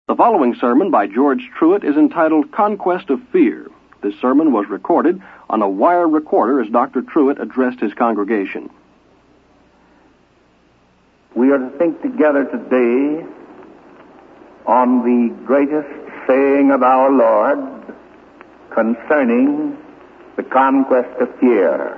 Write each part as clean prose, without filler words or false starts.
The following sermon by George Truett is entitled Conquest of Fear. This sermon was recorded on a wire recorder as Dr. Truett addressed his congregation. We are to think together today on the greatest saying of our Lord concerning the conquest of fear.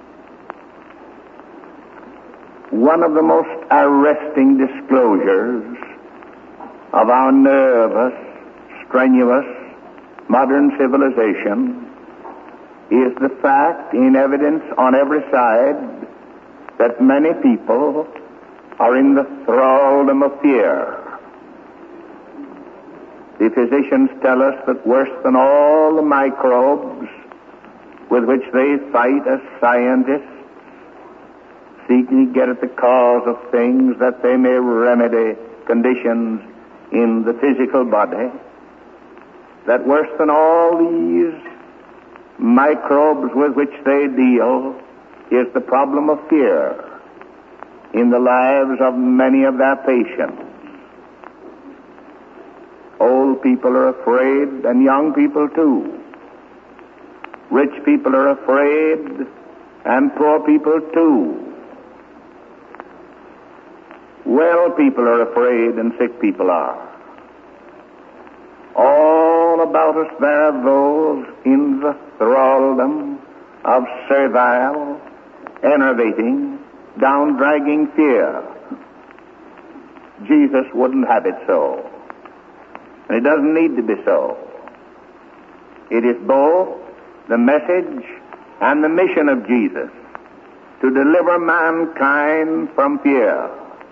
One of the most arresting disclosures of our nervous, strenuous, modern civilization is the fact, in evidence on every side, that many people are in the thraldom of fear. The physicians tell us that worse than all the microbes with which they fight as scientists, seeking to get at the cause of things that they may remedy conditions in the physical body, that worse than all these microbes with which they deal is the problem of fear in the lives of many of their patients. Old people are afraid, and young people too. Rich people are afraid, and poor people too. Well people are afraid, and sick people are. All about us there are those in the thraldom of servile, enervating, down-dragging fear. Jesus wouldn't have it so. And it doesn't need to be so. It is both the message and the mission of Jesus to deliver mankind from fear.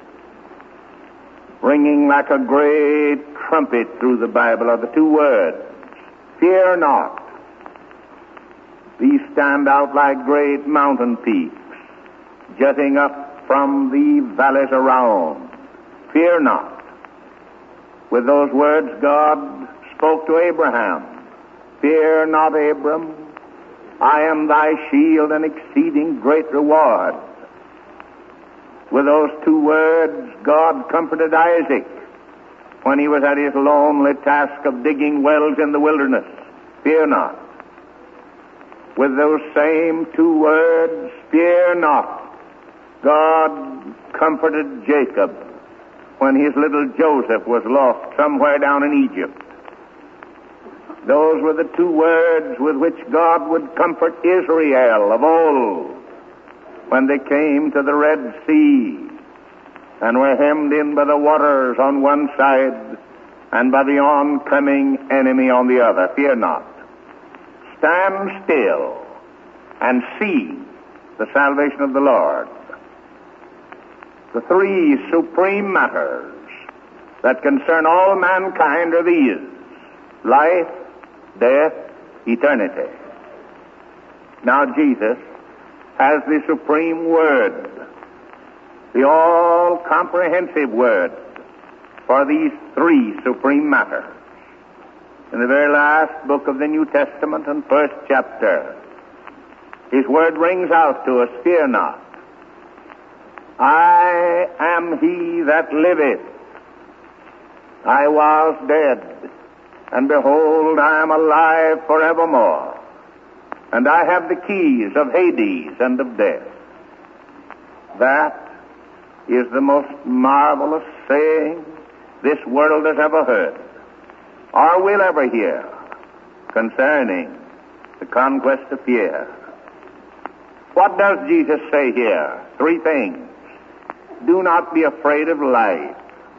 Ringing like a great trumpet through the Bible are the two words, fear not. These stand out like great mountain peaks, jutting up from the valleys around. Fear not. With those words, God spoke to Abraham. Fear not, Abram. I am thy shield and exceeding great reward. With those two words, God comforted Isaac when he was at his lonely task of digging wells in the wilderness. Fear not. With those same two words, fear not, God comforted Jacob when his little Joseph was lost somewhere down in Egypt. Those were the two words with which God would comfort Israel of old when they came to the Red Sea and were hemmed in by the waters on one side and by the oncoming enemy on the other. Fear not. Stand still and see the salvation of the Lord. The three supreme matters that concern all mankind are these: life, death, eternity. Now Jesus has the supreme word, the all-comprehensive word for these three supreme matters. In the very last book of the New Testament and first chapter, his word rings out to us, fear not. I am he that liveth. I was dead, and behold, I am alive forevermore. And I have the keys of Hades and of death. That is the most marvelous saying this world has ever heard, or will ever hear, concerning the conquest of fear. What does Jesus say here? Three things. Do not be afraid of life.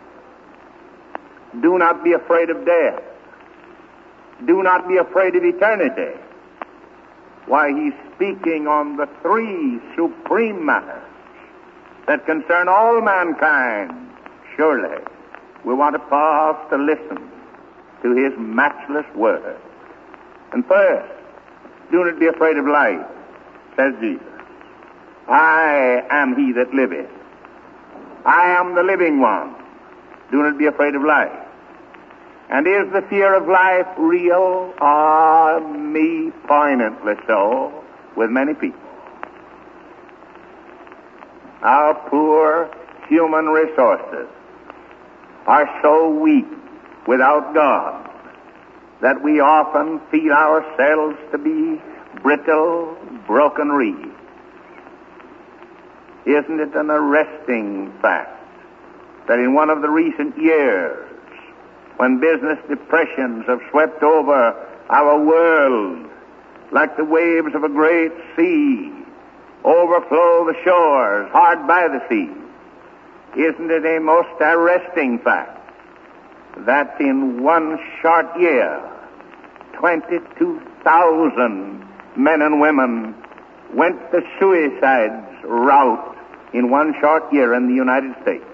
Do not be afraid of death. Do not be afraid of eternity. Why, he's speaking on the three supreme matters that concern all mankind. Surely, we want to pause to listen to his matchless word. And first, do not be afraid of life, says Jesus. I am he that liveth. I am the living one. Do not be afraid of life. And is the fear of life real? Me poignantly so, with many people. Our poor human resources are so weak without God, that we often feel ourselves to be brittle, broken reeds. Isn't it an arresting fact that in one of the recent years, when business depressions have swept over our world like the waves of a great sea, overflow the shores hard by the sea, isn't it a most arresting fact that in one short year, 22,000 men and women went the suicide's route in one short year in the United States?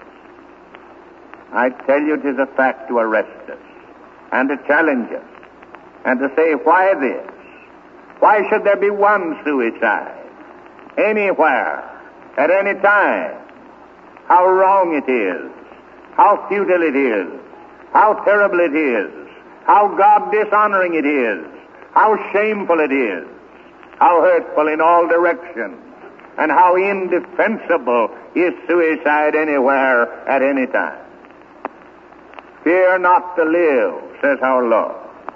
I tell you, it is a fact to arrest us and to challenge us and to say, why this? Why should there be one suicide anywhere at any time? How wrong it is, how futile it is, how terrible it is, how God-dishonoring it is, how shameful it is, how hurtful in all directions, and how indefensible is suicide anywhere at any time. Fear not to live, says our Lord.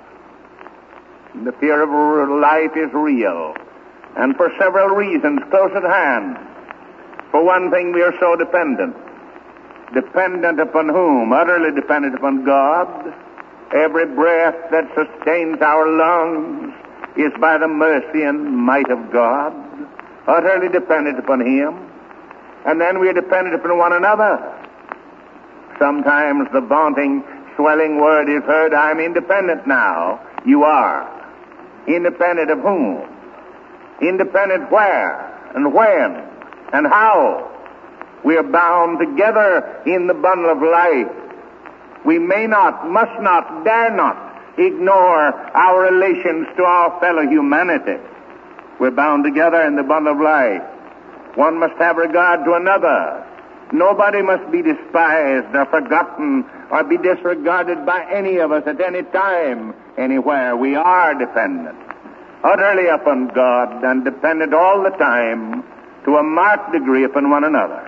The fear of life is real, and for several reasons close at hand. For one thing, we are so dependent. Dependent upon whom? Utterly dependent upon God. Every breath that sustains our lungs is by the mercy and might of God. Utterly dependent upon Him. And then we are dependent upon one another. Sometimes the vaunting, swelling word is heard, I'm independent now. You are. Independent of whom? Independent where and when and how? We are bound together in the bundle of life. We may not, must not, dare not ignore our relations to our fellow humanity. We're bound together in the bundle of life. One must have regard to another. Nobody must be despised or forgotten or be disregarded by any of us at any time, anywhere. We are dependent, utterly upon God, and dependent all the time to a marked degree upon one another.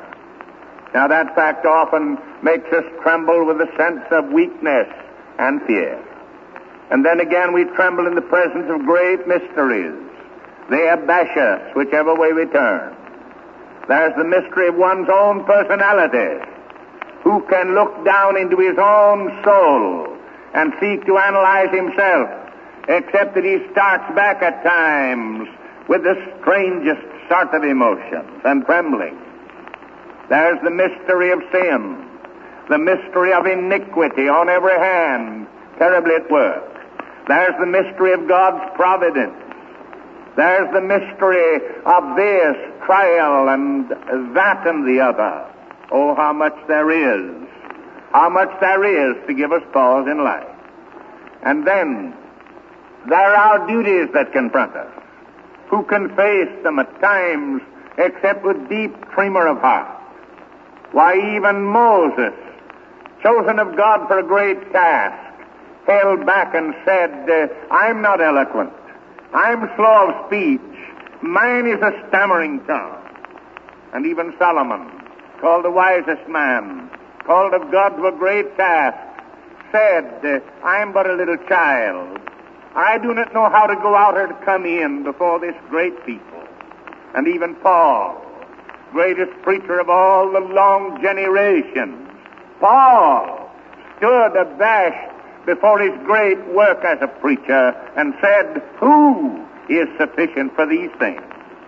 Now that fact often makes us tremble with a sense of weakness and fear. And then again we tremble in the presence of great mysteries. They abash us whichever way we turn. There's the mystery of one's own personality. Who can look down into his own soul and seek to analyze himself, except that he starts back at times with the strangest sort of emotions and trembling. There's the mystery of sin, the mystery of iniquity on every hand, terribly at work. There's the mystery of God's providence. There's the mystery of this trial and that and the other. Oh, how much there is. How much there is to give us pause in life. And then there are duties that confront us. Who can face them at times except with deep tremor of heart? Why, even Moses, chosen of God for a great task, held back and said, I'm not eloquent. I'm slow of speech. Mine is a stammering tongue. And even Solomon, called the wisest man, called of God to a great task, said, I am but a little child. I do not know how to go out or to come in before this great people. And even Paul, greatest preacher of all the long generations, Paul stood abashed before his great work as a preacher and said, who is sufficient for these things?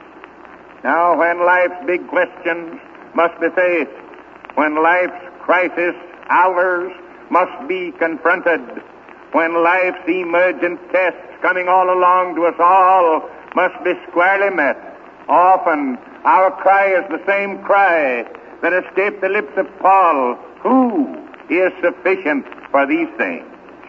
Now, when life's big questions must be faced, when life's crisis hours must be confronted, when life's emergent tests coming all along to us all must be squarely met, often our cry is the same cry that escaped the lips of Paul, who is sufficient for these things?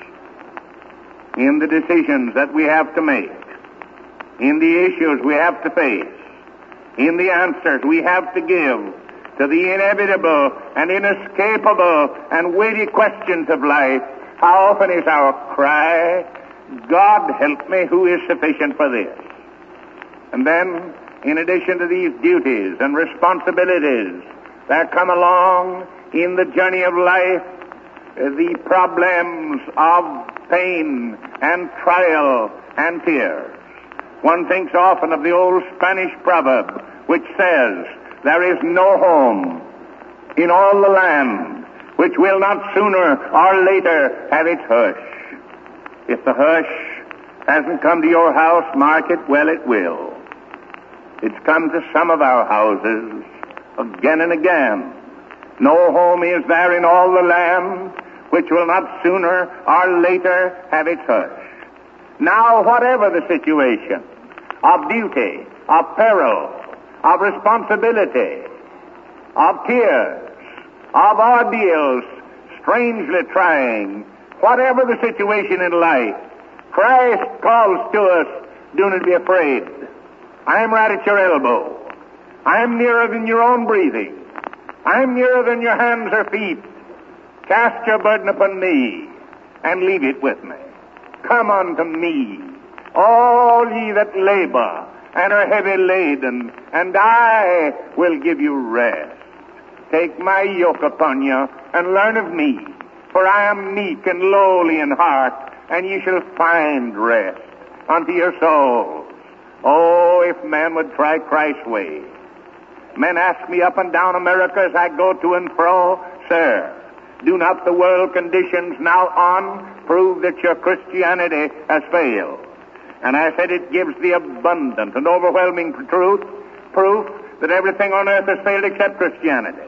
In the decisions that we have to make, in the issues we have to face, in the answers we have to give to the inevitable and inescapable and weighty questions of life, how often is our cry, God help me, who is sufficient for this? And then, in addition to these duties and responsibilities that come along in the journey of life, the problems of pain and trial and tears. One thinks often of the old Spanish proverb which says, there is no home in all the land which will not sooner or later have its hush. If the hush hasn't come to your house, mark it, well, it will. It's come to some of our houses again and again. No home is there in all the land which will not sooner or later have its hush. Now, whatever the situation of duty, of peril, of responsibility, of tears, of ordeals, strangely trying, whatever the situation in life, Christ calls to us, do not be afraid. I am right at your elbow. I am nearer than your own breathing. I am nearer than your hands or feet. Cast your burden upon me and leave it with me. Come unto me, all ye that labor and are heavy laden, and I will give you rest. Take my yoke upon you and learn of me, for I am meek and lowly in heart, and ye shall find rest unto your souls. Oh, if man would try Christ's way. Men ask me up and down America as I go to and fro, sir, do not the world conditions now on prove that your Christianity has failed? And I said it gives the abundant and overwhelming proof that everything on earth has failed except Christianity.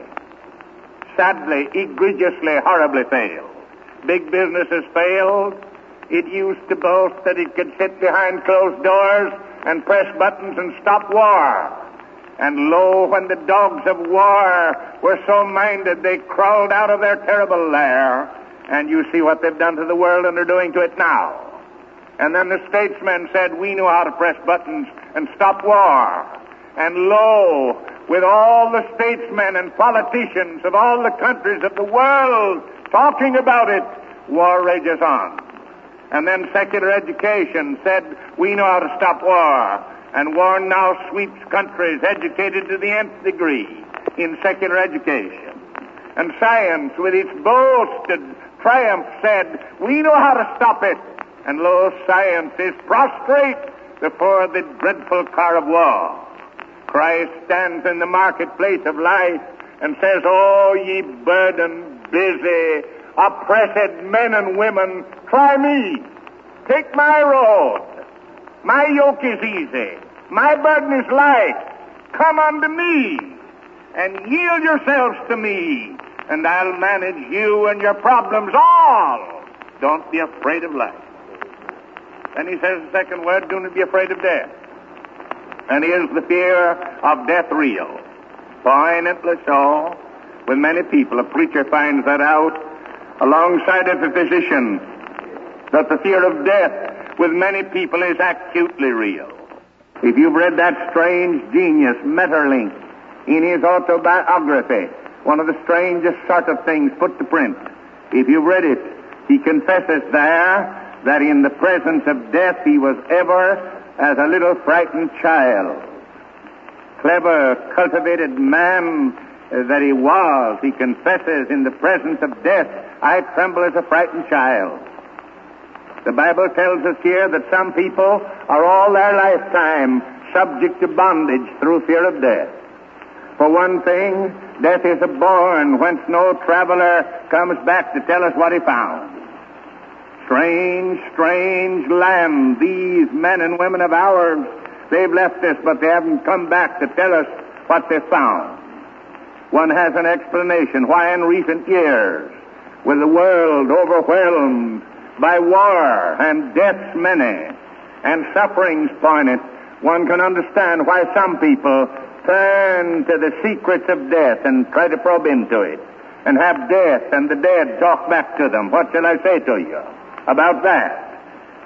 Sadly, egregiously, horribly failed. Big business has failed. It used to boast that it could sit behind closed doors and press buttons and stop war. And lo, when the dogs of war were so minded, they crawled out of their terrible lair. And you see what they've done to the world and are doing to it now. And then the statesmen said, we know how to press buttons and stop war. And lo, with all the statesmen and politicians of all the countries of the world talking about it, war rages on. And then secular education said, we know how to stop war. And war now sweeps countries educated to the nth degree in secular education. And science, with its boasted triumph, said, we know how to stop it. And lo, science is prostrate before the dreadful car of war. Christ stands in the marketplace of life and says, oh, ye burdened, busy, oppressed men and women, try me. Take my road. My yoke is easy. My burden is light. Come unto me and yield yourselves to me, and I'll manage you and your problems all. Don't be afraid of life. Then he says the second word, do not be afraid of death. And is the fear of death real? Poignantly so. With many people, a preacher finds that out alongside of a physician, that the fear of death with many people is acutely real. If you've read that strange genius, Maeterlinck, in his autobiography, one of the strangest sort of things put to print, if you've read it, he confesses there that in the presence of death he was ever as a little frightened child. Clever, cultivated man that he was, he confesses, in the presence of death, I tremble as a frightened child. The Bible tells us here that some people are all their lifetime subject to bondage through fear of death. For one thing, death is a bourne whence no traveler comes back to tell us what he found. Strange, strange land, these men and women of ours, they've left us, but they haven't come back to tell us what they found. One has an explanation why in recent years, with the world overwhelmed by war and deaths many and sufferings poignant, one can understand why some people turn to the secrets of death and try to probe into it and have death and the dead talk back to them. What shall I say to you about that?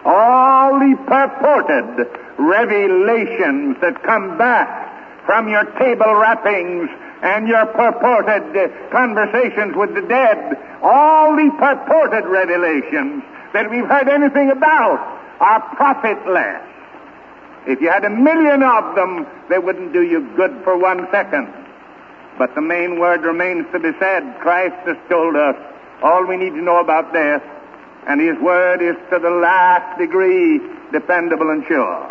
All the purported revelations that come back from your table rappings and your purported conversations with the dead, all the purported revelations that we've heard anything about are profitless. If you had 1 million of them, they wouldn't do you good for 1 second. But the main word remains to be said. Christ has told us, all we need to know about death, and his word is to the last degree dependable and sure.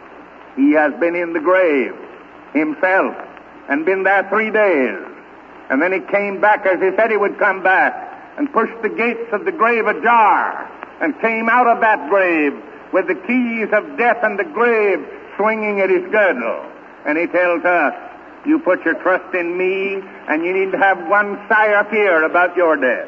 He has been in the grave himself and been there 3 days, and then he came back as he said he would come back, and pushed the gates of the grave ajar, and came out of that grave with the keys of death and the grave swinging at his girdle. And he tells us, you put your trust in me, and you need to have one sigh of fear about your death.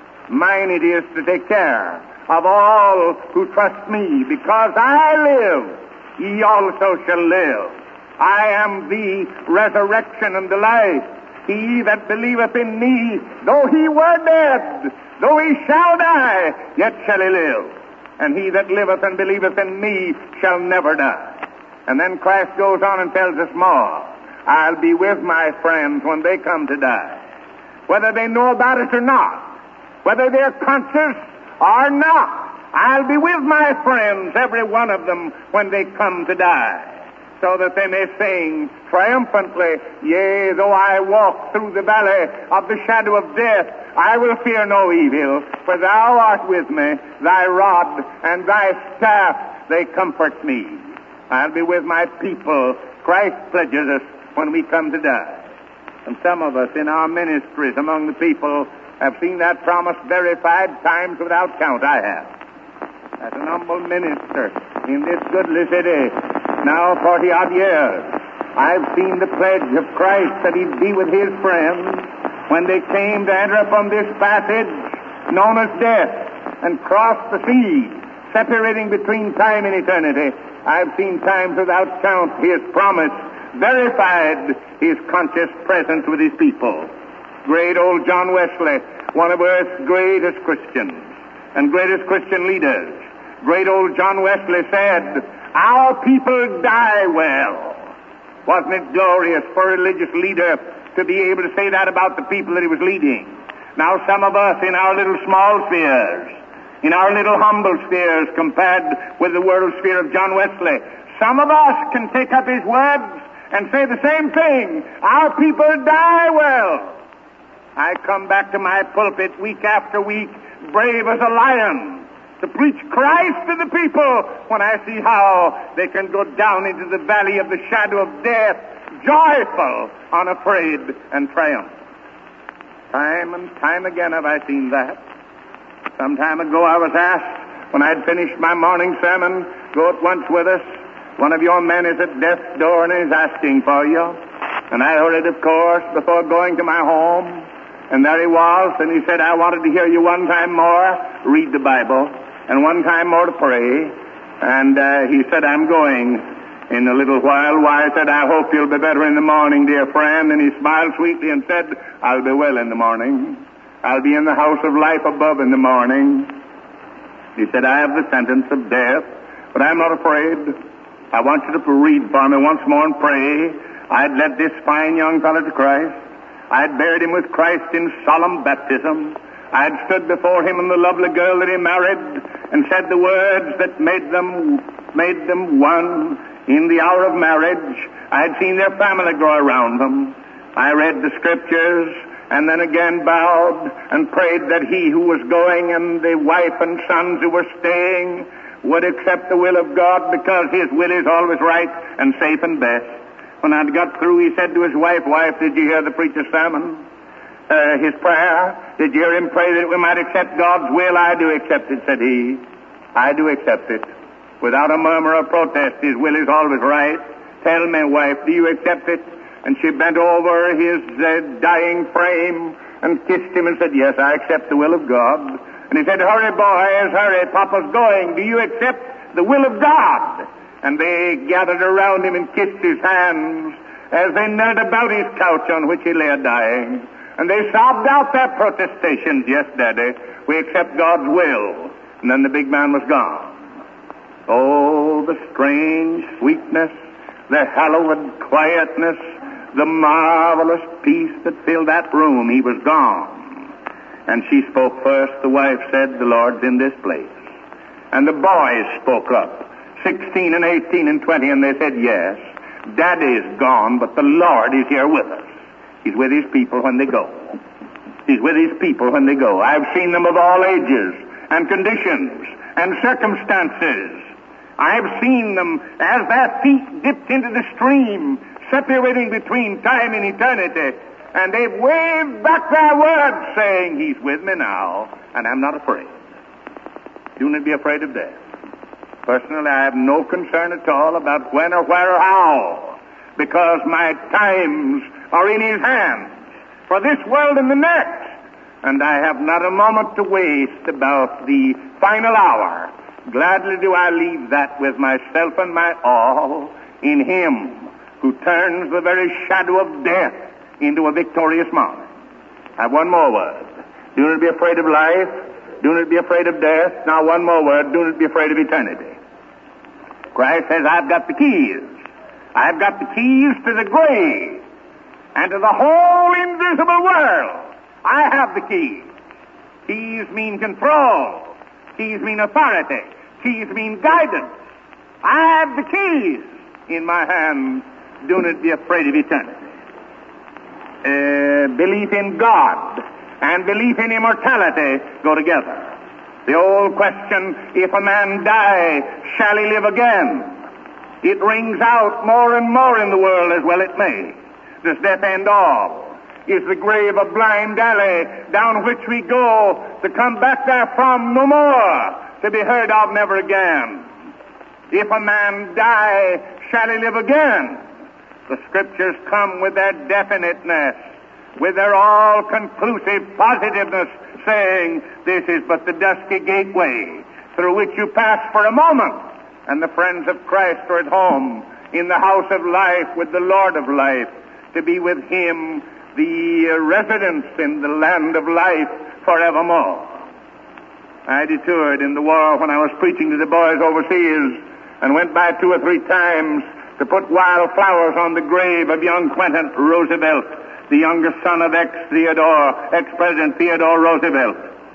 Mine it is to take care of all who trust me. Because I live, ye also shall live. I am the resurrection and the life. He that believeth in me, though he were dead, though he shall die, yet shall he live. And he that liveth and believeth in me shall never die. And then Christ goes on and tells us more. I'll be with my friends when they come to die, whether they know about it or not, whether they're conscious or not. I'll be with my friends, every one of them, when they come to die, so that they may sing triumphantly, yea, though I walk through the valley of the shadow of death, I will fear no evil, for thou art with me, thy rod and thy staff, they comfort me. I'll be with my people, Christ pledges us, when we come to die. And some of us in our ministries among the people have seen that promise verified times without count. I have. As an humble minister in this goodly city, now 40-odd years, I've seen the pledge of Christ that he'd be with his friends when they came to enter upon this passage known as death and cross the sea, separating between time and eternity. I've seen times without count his promise verified, his conscious presence with his people. Great old John Wesley, one of Earth's greatest Christians and greatest Christian leaders, great old John Wesley said, our people die well. Wasn't it glorious for a religious leader to be able to say that about the people that he was leading? Now some of us in our little small spheres, in our little humble spheres compared with the world sphere of John Wesley, some of us can take up his words and say the same thing. Our people die well. I come back to my pulpit week after week, brave as a lion, to preach Christ to the people when I see how they can go down into the valley of the shadow of death, joyful, unafraid, and triumphant. Time and time again have I seen that. Some time ago I was asked, when I'd finished my morning sermon, go at once with us. One of your men is at death's door and is asking for you. And I heard it, of course, before going to my home. And there he was, and he said, I wanted to hear you one time more read the Bible, and one time more to pray. And he said, I'm going in a little while. Why, I said, I hope you'll be better in the morning, dear friend. And he smiled sweetly and said, I'll be well in the morning. I'll be in the house of life above in the morning. He said, I have the sentence of death, but I'm not afraid. I want you to read for me once more and pray. I'd led this fine young fellow to Christ. I'd buried him with Christ in solemn baptism. I'd stood before him and the lovely girl that he married and said the words that made them one in the hour of marriage. I'd seen their family grow around them. I read the scriptures and then again bowed and prayed that he who was going and the wife and sons who were staying would accept the will of God, because his will is always right and safe and best. When I'd got through, he said to his wife, Wife, did you hear the preacher's sermon? His prayer? Did you hear him pray that we might accept God's will? I do accept it, said he. I do accept it. Without a murmur or protest, his will is always right. Tell me, wife, do you accept it? And she bent over his dying frame and kissed him and said, Yes, I accept the will of God. And he said, Hurry, boys, hurry, Papa's going. Do you accept the will of God? And they gathered around him and kissed his hands as they knelt about his couch on which he lay dying. And they sobbed out their protestations, Yes, Daddy, we accept God's will. And then the big man was gone. Oh, the strange sweetness, the hallowed quietness, the marvelous peace that filled that room. He was gone. And she spoke first. The wife said, The Lord's in this place. And the boys spoke up, 16 and 18 and 20, and they said, Yes, Daddy's gone, but the Lord is here with us. He's with his people when they go. He's with his people when they go. I've seen them of all ages and conditions and circumstances. I've seen them as their feet dipped into the stream, separating between time and eternity, and they've waved back their words saying, He's with me now, and I'm not afraid. Do not be afraid of death. Personally, I have no concern at all about when or where or how, because my times are in His hands for this world and the next, and I have not a moment to waste about the final hour. Gladly do I leave that with myself and my all in Him who turns the very shadow of death into a victorious morning. I have one more word. Do not be afraid of life. Do not be afraid of death. Now one more word. Do not be afraid of eternity. Christ says, I've got the keys. I've got the keys to the grave and to the whole invisible world. I have the keys. Keys mean control. Keys mean authority. Keys mean guidance. I have the keys in my hand. Do not be afraid of eternity. Belief in God and belief in immortality go together. The old question, if a man die, shall he live again? It rings out more and more in the world, as well it may. Does death end all? Is the grave a blind alley down which we go to come back therefrom no more, to be heard of never again? If a man die, shall he live again? The Scriptures come with their definiteness, with their all-conclusive positiveness, saying, this is but the dusky gateway through which you pass for a moment, and the friends of Christ are at home in the house of life with the Lord of life, to be with Him, the residence in the land of life forevermore. I detoured in the war when I was preaching to the boys overseas, and went by 2 or 3 times to put wild flowers on the grave of young Quentin Roosevelt, the youngest son of ex-President Theodore Roosevelt.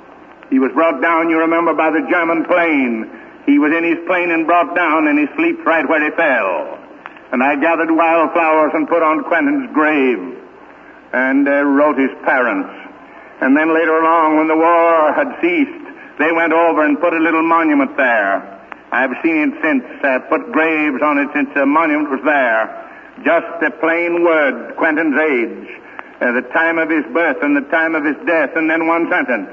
He was brought down, you remember, by the German plane. He was in his plane and brought down, and he slept right where he fell. And I gathered wild flowers and put on Quentin's grave and wrote his parents. And then later along, when the war had ceased, they went over and put a little monument there. I've seen it since, put graves on it since the monument was there. Just a plain word, Quentin's age, the time of his birth and the time of his death, and then one sentence.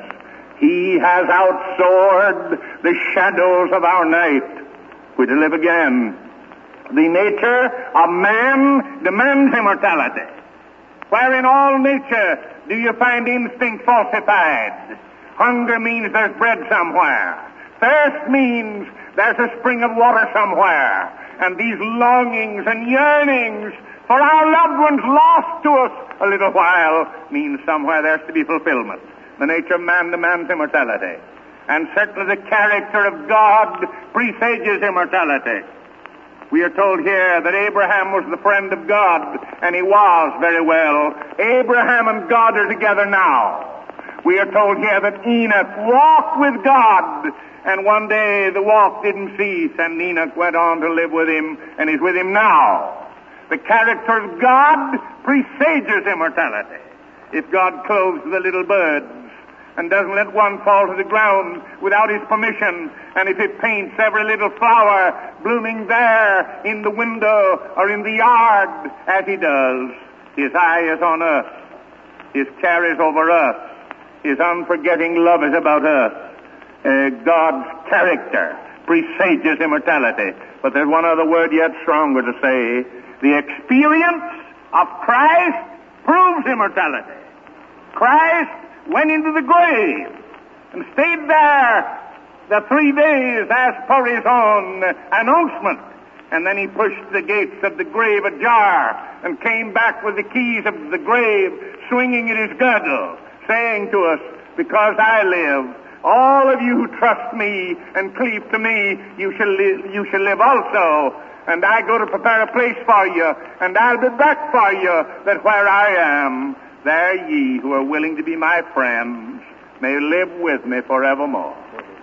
He has outsoared the shadows of our night. We're to live again. The nature of man demands immortality. Where in all nature do you find instinct falsified? Hunger means there's bread somewhere. Thirst means there's a spring of water somewhere. And these longings and yearnings for our loved ones lost to us a little while means somewhere there's to be fulfillment. The nature of man demands immortality. And certainly the character of God presages immortality. We are told here that Abraham was the friend of God, and he was very well. Abraham and God are together now. We are told here that Enoch walked with God, and one day the walk didn't cease, and Enoch went on to live with him, and is with him now. The character of God presages immortality. If God clothes the little birds and doesn't let one fall to the ground without His permission, and if He paints every little flower blooming there in the window or in the yard as He does, His eye is on us. His care is over us. His unforgetting love is about us. God's character presages immortality. But there's one other word yet stronger to say. The experience of Christ proves immortality. Christ went into the grave and stayed there the 3 days as per His own announcement. And then He pushed the gates of the grave ajar and came back with the keys of the grave swinging in His girdle, saying to us, because I live, all of you who trust me and cleave to me, you shall live also. And I go to prepare a place for you, and I'll be back for you, that where I am, there ye who are willing to be my friends may live with me forevermore.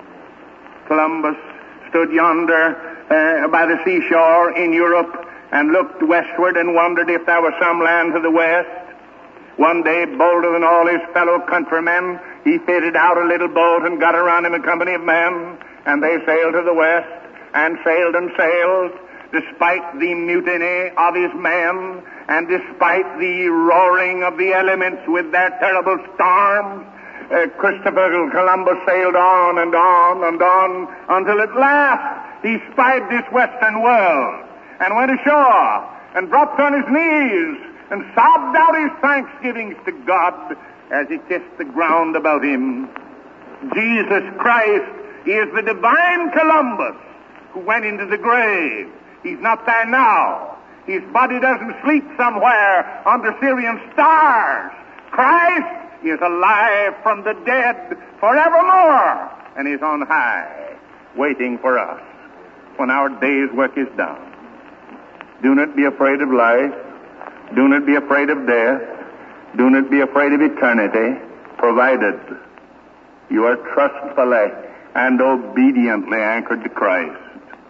Columbus stood yonder by the seashore in Europe and looked westward and wondered if there was some land to the west. One day, bolder than all his fellow countrymen, he fitted out a little boat and got around him a company of men, and they sailed to the west, and sailed, despite the mutiny of his men, and despite the roaring of the elements with their terrible storms. Christopher Columbus sailed on and on and on until at last he spied this western world and went ashore and dropped on his knees and sobbed out his thanksgivings to God as he kissed the ground about him. Jesus Christ is the divine Columbus who went into the grave. He's not there now. His body doesn't sleep somewhere under Syrian stars. Christ is alive from the dead forevermore and is on high, waiting for us when our day's work is done. Do not be afraid of life. Do not be afraid of death. Do not be afraid of eternity, provided you are trustfully and obediently anchored to Christ.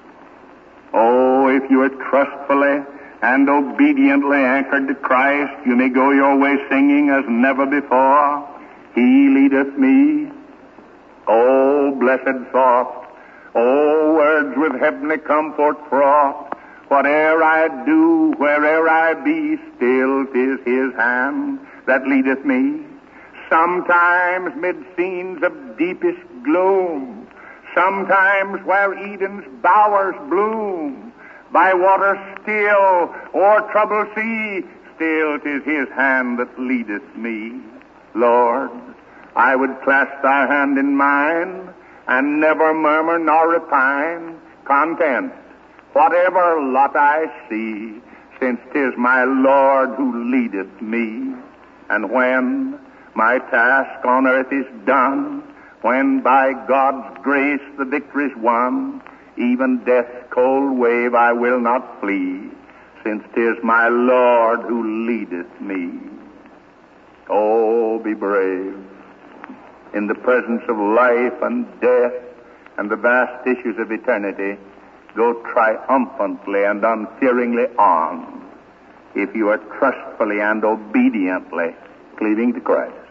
Oh, if you are trustfully and obediently anchored to Christ, you may go your way singing as never before. He leadeth me. Oh, blessed thought. Oh, words with heavenly comfort fraught. Whate'er I do, where'er I be, still 'tis his hand that leadeth me. Sometimes mid scenes of deepest gloom, sometimes where Eden's bowers bloom, by water still or troubled sea, still 'tis his hand that leadeth me. Lord, I would clasp thy hand in mine, and never murmur nor repine, content whatever lot I see, since 'tis my Lord who leadeth me. And when my task on earth is done, when by God's grace the victory's won, even death's cold wave I will not flee, since 'tis my Lord who leadeth me. Oh, be brave. In the presence of life and death and the vast issues of eternity, go triumphantly and unfearingly on, if you are trustfully and obediently cleaving to Christ.